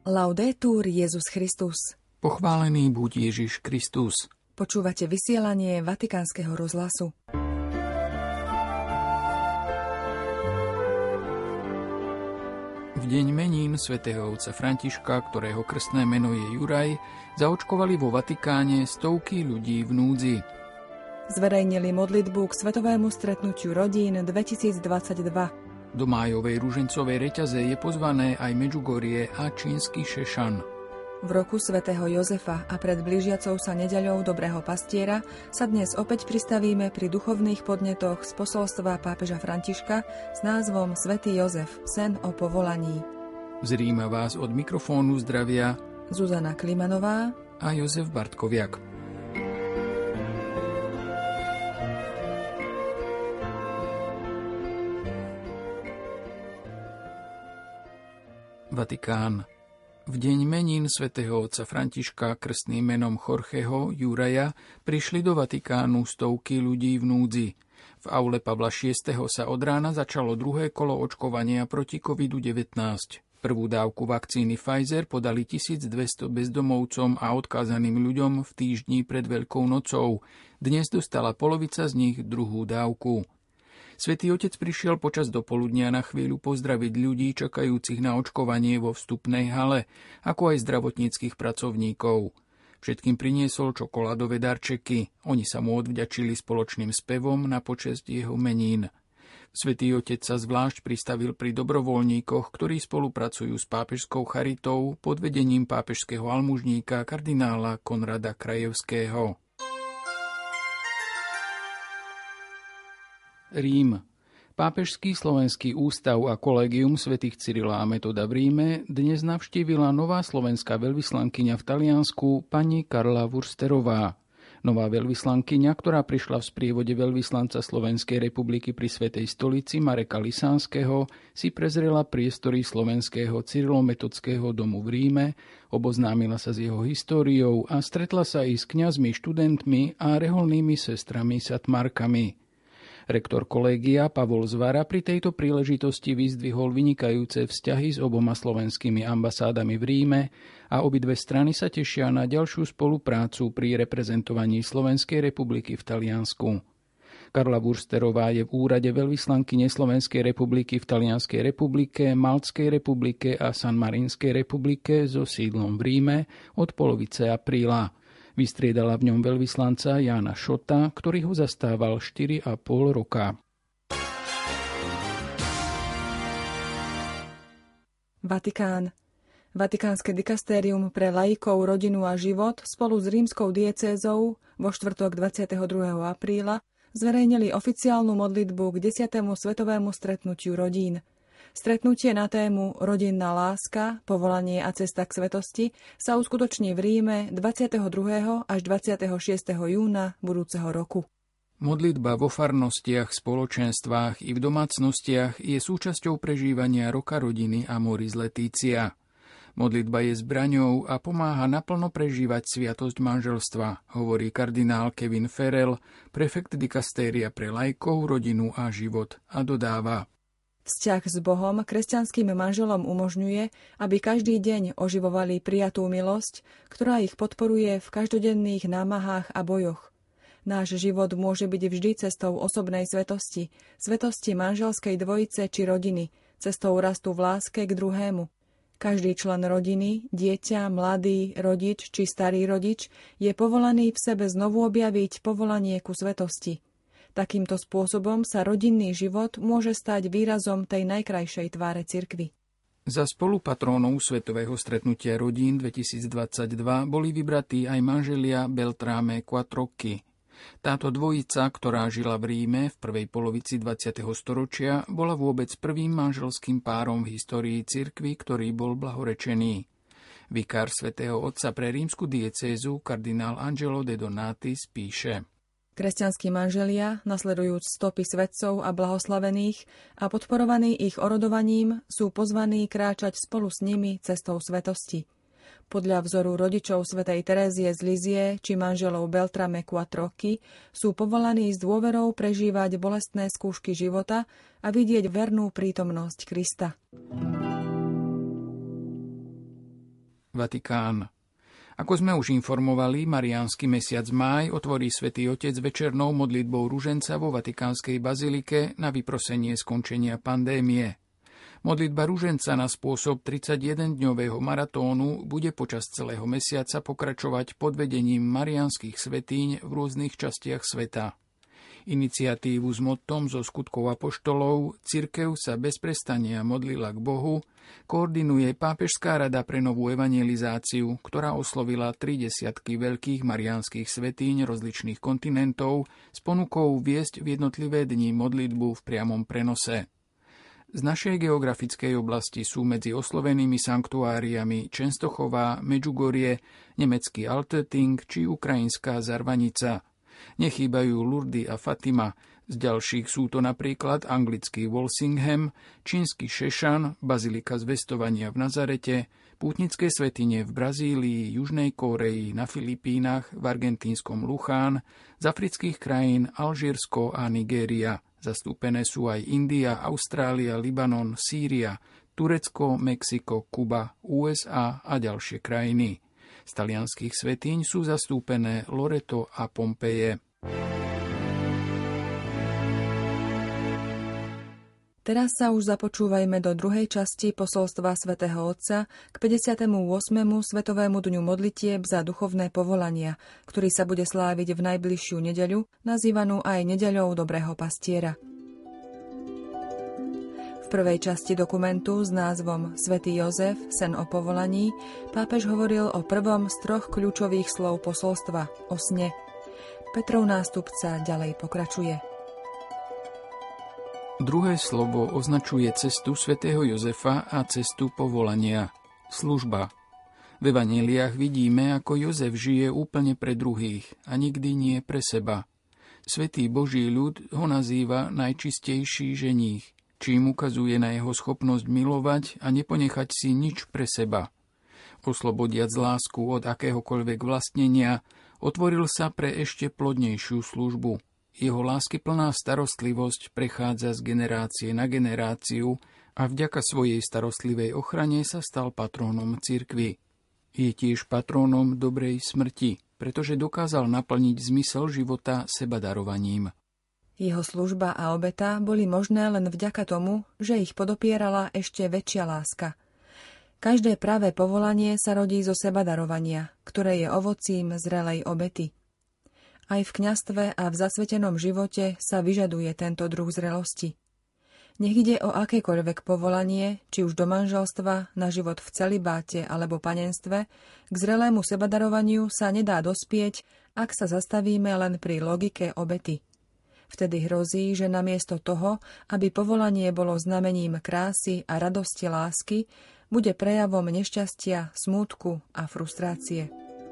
Laudetur Jesus Christus. Pochválený buď Ježiš Kristus. Počúvate vysielanie Vatikánskeho rozhlasu. V deň menín svätého otca Františka, ktorého krstné meno je Juraj, zaočkovali vo Vatikáne stovky ľudí v núdzi. Zverejnili modlitbu k svetovému stretnutiu rodín 2022. Do májovej ružencovej reťaze je pozvané aj Medžugorie a čínsky Šešan. V roku svätého Jozefa a pred blížiacou sa nedeľou Dobrého pastiera sa dnes opäť pristavíme pri duchovných podnetoch z posolstva pápeža Františka s názvom Svätý Jozef, sen o povolaní. Z Ríma vás od mikrofónu zdravia Zuzana Klimanová a Jozef Bartkoviak. Vatikán. V deň menín svätého otca Františka krstným menom Jorgeho Juraja prišli do Vatikánu stovky ľudí v núdzi. V aule Pavla VI. Sa od rána začalo druhé kolo očkovania proti COVID-19. Prvú dávku vakcíny Pfizer podali 1200 bezdomovcom a odkázaným ľuďom v týždni pred Veľkou nocou. Dnes dostala polovica z nich druhú dávku. Svätý Otec prišiel počas dopoludnia na chvíľu pozdraviť ľudí čakajúcich na očkovanie vo vstupnej hale, ako aj zdravotníckych pracovníkov. Všetkým priniesol čokoládové darčeky. Oni sa mu odvďačili spoločným spevom na počesť jeho menín. Svätý Otec sa zvlášť pristavil pri dobrovoľníkoch, ktorí spolupracujú s pápežskou charitou pod vedením pápežského almužníka kardinála Konrada Krajevského. Rím. Pápežský slovenský ústav a kolégium svätých Cyrila a Metoda v Ríme dnes navštívila nová slovenská veľvyslankyňa v Taliansku pani Karla Wursterová. Nová veľvyslankyňa, ktorá prišla v sprievode veľvyslanca Slovenskej republiky pri Svätej stolici Mareka Lisánskeho, si prezrela priestory slovenského cyrilometodského domu v Ríme, oboznámila sa s jeho históriou a stretla sa i s kňazmi, študentmi a reholnými sestrami satmarkami. Rektor kolégia Pavol Zvara pri tejto príležitosti vyzdvihol vynikajúce vzťahy s oboma slovenskými ambasádami v Ríme a obidve strany sa tešia na ďalšiu spoluprácu pri reprezentovaní Slovenskej republiky v Taliansku. Karla Wursterová je v úrade veľvyslankyne Slovenskej republiky v Talianskej republike, Maltskej republike a Sanmarinskej republike so sídlom v Ríme od polovice apríla. Vystriedala v ňom veľvyslanca Jána Šota, ktorý ho zastával 4,5 roka. Vatikán. Vatikánske dikastérium pre laikov, rodinu a život spolu s rímskou diecézou vo štvrtok 22. apríla zverejnili oficiálnu modlitbu k 10. svetovému stretnutiu rodín. Stretnutie na tému Rodinná láska, povolanie a cesta k svetosti sa uskutoční v Ríme 22. až 26. júna budúceho roku. Modlitba vo farnostiach, spoločenstvách i v domácnostiach je súčasťou prežívania roka rodiny Amoris Laetitia. Modlitba je zbraňou a pomáha naplno prežívať sviatosť manželstva, hovorí kardinál Kevin Farrell, prefekt dikastéria pre laikov, rodinu a život, a dodáva: Vzťah s Bohom kresťanským manželom umožňuje, aby každý deň oživovali prijatú milosť, ktorá ich podporuje v každodenných námahách a bojoch. Náš život môže byť vždy cestou osobnej svetosti, svetosti manželskej dvojice či rodiny, cestou rastu v láske k druhému. Každý člen rodiny, dieťa, mladý, rodič či starý rodič je povolaný v sebe znovu objaviť povolanie ku svetosti. Takýmto spôsobom sa rodinný život môže stať výrazom tej najkrajšej tváre cirkvi. Za spolupatrónov Svetového stretnutia rodín 2022 boli vybratí aj manželia Beltrame Quattrocchi. Táto dvojica, ktorá žila v Ríme v prvej polovici 20. storočia, bola vôbec prvým manželským párom v histórii cirkvi, ktorý bol blahorečený. Vikár svätého Otca pre rímsku diecézu kardinál Angelo de Donatis píše: Kresťanskí manželia, nasledujúc stopy svätcov a blahoslavených a podporovaní ich orodovaním, sú pozvaní kráčať spolu s nimi cestou svetosti. Podľa vzoru rodičov svätej Terézie z Lizie či manželov Beltrame Quattrocchi sú povolaní s dôverou prežívať bolestné skúšky života a vidieť vernú prítomnosť Krista. Vatikán. Ako sme už informovali, mariánsky mesiac máj otvorí Svätý Otec večernou modlitbou ruženca vo Vatikánskej bazilike na vyprosenie skončenia pandémie. Modlitba ruženca na spôsob 31-dňového maratónu bude počas celého mesiaca pokračovať pod vedením mariánskych svätýň v rôznych častiach sveta. Iniciatívu s mottom zo skutkov apoštolov Cirkev sa bez prestania modlila k Bohu koordinuje Pápežská rada pre novú evangelizáciu, ktorá oslovila 30 veľkých mariánskych svätýň rozličných kontinentov s ponukou viesť v jednotlivé dni modlitbu v priamom prenose. Z našej geografickej oblasti sú medzi oslovenými sanktuáriami Čenstochová, Medžugorie, nemecký Altötting či ukrajinská Zarvanica. Nechýbajú Lurdy a Fatima, z ďalších sú to napríklad anglický Walsingham, čínsky Šešan, bazilika Zvestovania v Nazarete, pútnické svätyne v Brazílii, Južnej Kórei, na Filipínach, v argentínskom Luchán, z afrických krajín Alžírsko a Nigéria. Zastúpené sú aj India, Austrália, Libanon, Sýria, Turecko, Mexiko, Kuba, USA a ďalšie krajiny. Z talianskych svätyň sú zastúpené Loreto a Pompeje. Teraz sa už započúvajme do druhej časti posolstva svätého Otca k 58. Svetovému dňu modlitieb za duchovné povolania, ktorý sa bude sláviť v najbližšiu nedeľu, nazývanú aj nedeľou Dobrého pastiera. V prvej časti dokumentu s názvom Svätý Jozef, sen o povolaní, pápež hovoril o prvom z 3 kľúčových slov posolstva, o sne. Petrov nástupca ďalej pokračuje. Druhé slovo označuje cestu svätého Jozefa a cestu povolania. Služba. V evanjeliách vidíme, ako Jozef žije úplne pre druhých a nikdy nie pre seba. Svätý Boží ľud ho nazýva najčistejší ženích, čím ukazuje na jeho schopnosť milovať a neponechať si nič pre seba. Oslobodiac lásku od akéhokoľvek vlastnenia, otvoril sa pre ešte plodnejšiu službu. Jeho láskyplná starostlivosť prechádza z generácie na generáciu a vďaka svojej starostlivej ochrane sa stal patrónom cirkvi. Je tiež patrónom dobrej smrti, pretože dokázal naplniť zmysel života sebadarovaním. Jeho služba a obeta boli možné len vďaka tomu, že ich podopierala ešte väčšia láska. Každé pravé povolanie sa rodí zo sebadarovania, ktoré je ovocím zrelej obety. Aj v kňazstve a v zasvetenom živote sa vyžaduje tento druh zrelosti. Nech ide o akékoľvek povolanie, či už do manželstva, na život v celibáte alebo panenstve, k zrelému sebadarovaniu sa nedá dospieť, ak sa zastavíme len pri logike obety. Vtedy hrozí, že namiesto toho, aby povolanie bolo znamením krásy a radosti lásky, bude prejavom nešťastia, smútku a frustrácie.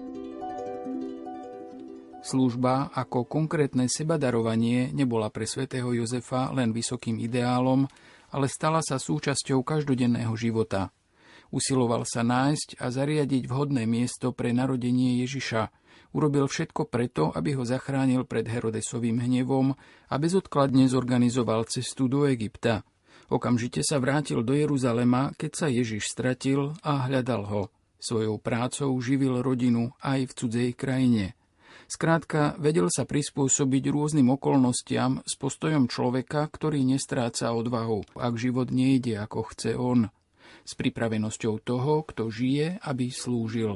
Služba ako konkrétne sebadarovanie nebola pre svätého Jozefa len vysokým ideálom, ale stala sa súčasťou každodenného života. Usiloval sa nájsť a zariadiť vhodné miesto pre narodenie Ježiša. Urobil všetko preto, aby ho zachránil pred Herodesovým hnevom a bezodkladne zorganizoval cestu do Egypta. Okamžite sa vrátil do Jeruzalema, keď sa Ježiš stratil a hľadal ho. Svojou prácou živil rodinu aj v cudzej krajine. Skrátka, vedel sa prispôsobiť rôznym okolnostiam s postojom človeka, ktorý nestráca odvahu, ak život nejde ako chce on. S pripravenosťou toho, kto žije, aby slúžil.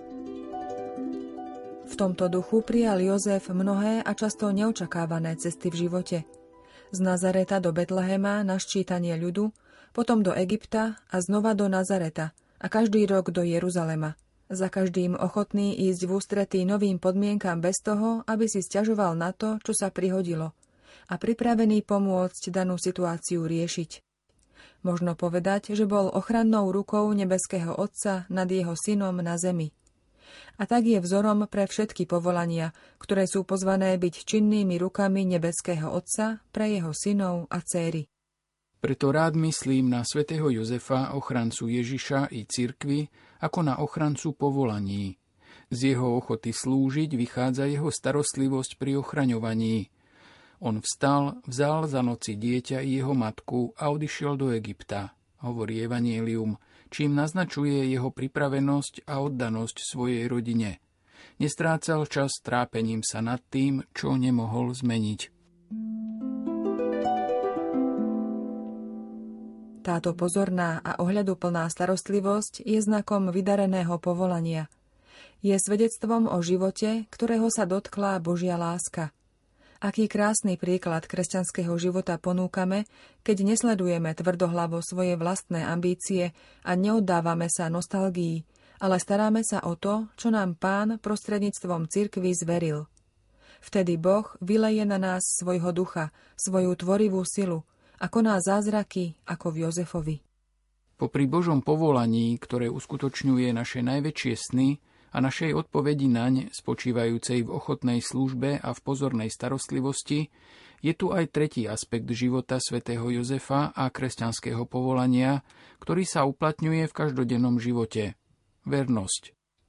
V tomto duchu prijal Jozef mnohé a často neočakávané cesty v živote. Z Nazareta do Betlehema na ščítanie ľudu, potom do Egypta a znova do Nazareta a každý rok do Jeruzalema. Za každým ochotný ísť v ústretí novým podmienkam bez toho, aby si sťažoval na to, čo sa prihodilo, a pripravený pomôcť danú situáciu riešiť. Možno povedať, že bol ochrannou rukou nebeského Otca nad jeho synom na zemi. A tak je vzorom pre všetky povolania, ktoré sú pozvané byť činnými rukami nebeského Otca pre jeho synov a dcéry. Preto rád myslím na svätého Jozefa, ochrancu Ježiša i cirkvi, ako na ochrancu povolaní. Z jeho ochoty slúžiť vychádza jeho starostlivosť pri ochraňovaní. On vstal, vzal za noci dieťa i jeho matku a odišiel do Egypta. hovorí Evanjelium, čím naznačuje jeho pripravenosť a oddanosť svojej rodine. Nestrácal čas trápením sa nad tým, čo nemohol zmeniť. Táto pozorná a ohľaduplná starostlivosť je znakom vydareného povolania. Je svedectvom o živote, ktorého sa dotkla Božia láska. Aký krásny príklad kresťanského života ponúkame, keď nesledujeme tvrdohlavo svoje vlastné ambície a neoddávame sa nostalgii, ale staráme sa o to, čo nám Pán prostredníctvom cirkvi zveril. Vtedy Boh vyleje na nás svojho ducha, svoju tvorivú silu, a koná zázraky ako v Jozefovi. Popri Božom povolaní, ktoré uskutočňuje naše najväčšie sny a našej odpovedi naň, spočívajúcej v ochotnej službe a v pozornej starostlivosti, je tu aj tretí aspekt života svätého Jozefa a kresťanského povolania, ktorý sa uplatňuje v každodennom živote. Vernosť.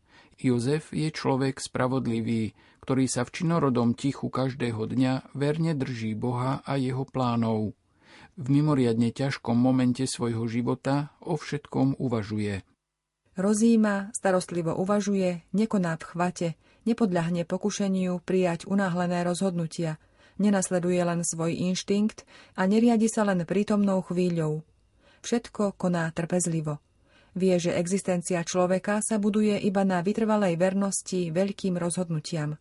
Jozef je človek spravodlivý, ktorý sa v činorodom tichu každého dňa verne drží Boha a jeho plánov. V mimoriadne ťažkom momente svojho života o všetkom uvažuje. Rozíma, starostlivo uvažuje, nekoná v chvate, nepodľahne pokušeniu prijať unáhlené rozhodnutia, nenasleduje len svoj inštinkt a neriadi sa len prítomnou chvíľou. Všetko koná trpezlivo. Vie, že existencia človeka sa buduje iba na vytrvalej vernosti veľkým rozhodnutiam.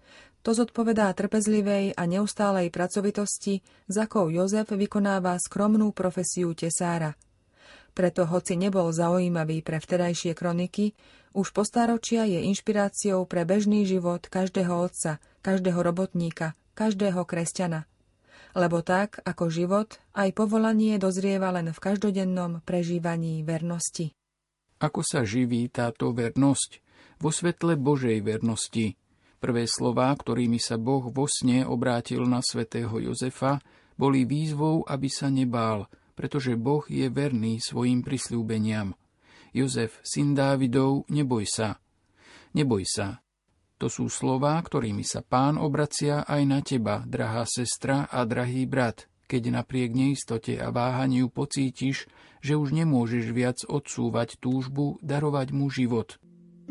To zodpovedá trpezlivej a neustálej pracovitosti, za akou Jozef vykonáva skromnú profesiu tesára. Preto, hoci nebol zaujímavý pre vtedajšie kroniky, už po stáročia je inšpiráciou pre bežný život každého otca, každého robotníka, každého kresťana. Lebo tak, ako život, aj povolanie dozrieva len v každodennom prežívaní vernosti. Ako sa živí táto vernosť? Vo svetle Božej vernosti. Prvé slová, ktorými sa Boh vo sne obrátil na svätého Jozefa, boli výzvou, aby sa nebál, pretože Boh je verný svojim prisľúbeniam. Jozef, syn Dávidov, neboj sa. Neboj sa. To sú slová, ktorými sa Pán obracia aj na teba, drahá sestra a drahý brat, keď napriek neistote a váhaniu pocítiš, že už nemôžeš viac odsúvať túžbu darovať mu život.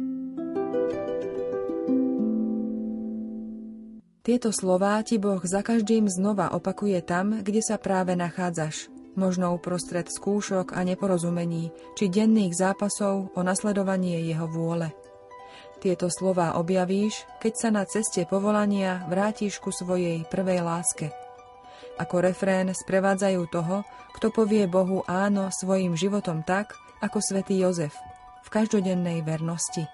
Tieto slová ti Boh za každým znova opakuje tam, kde sa práve nachádzaš. Možno uprostred skúšok a neporozumení, či denných zápasov o nasledovanie jeho vôle. Tieto slová objavíš, keď sa na ceste povolania vrátiš ku svojej prvej láske. Ako refrén sprevádzajú toho, kto povie Bohu áno svojim životom tak, ako svätý Jozef, v každodennej vernosti.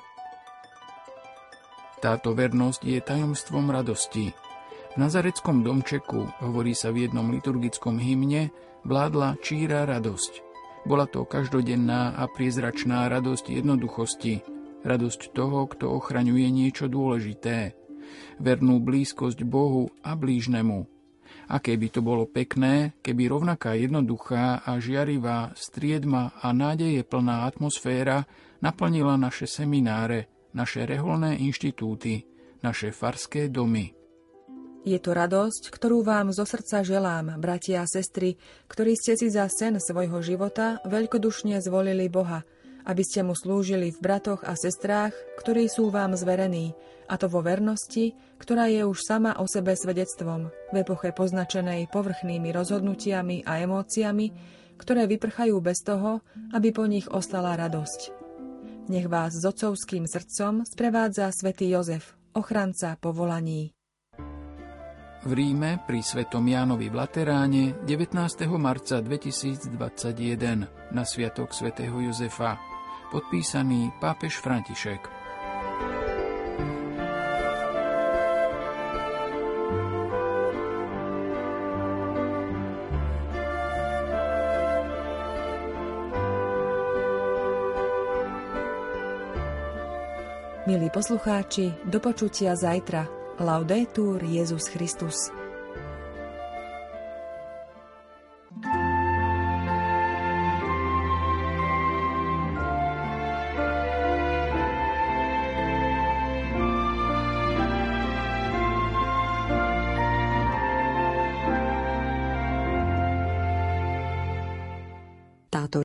Táto vernosť je tajomstvom radosti. V nazareckom domčeku, hovorí sa v jednom liturgickom hymne, vládla číra radosť. Bola to každodenná a priezračná radosť jednoduchosti, radosť toho, kto ochraňuje niečo dôležité, vernú blízkosť Bohu a blížnemu. Aké by to bolo pekné, keby rovnaká jednoduchá a žiarivá, striedma a nádeje plná atmosféra naplnila naše semináre, naše reholné inštitúty, naše farské domy. Je to radosť, ktorú vám zo srdca želám, bratia a sestry, ktorí ste si za sen svojho života veľkodušne zvolili Boha, aby ste mu slúžili v bratoch a sestrách, ktorí sú vám zverení, a to vo vernosti, ktorá je už sama o sebe svedectvom, v epoche poznačenej povrchnými rozhodnutiami a emóciami, ktoré vyprchajú bez toho, aby po nich ostala radosť. Nech vás s otcovským srdcom sprevádza svätý Jozef, ochranca povolaní. V Ríme pri svätom Jánovi v Lateráne 19. marca 2021 na sviatok svätého Jozefa. Podpísaný pápež František. Milí poslucháči, do počutia zajtra. Laudetur Jesus Christus. Táto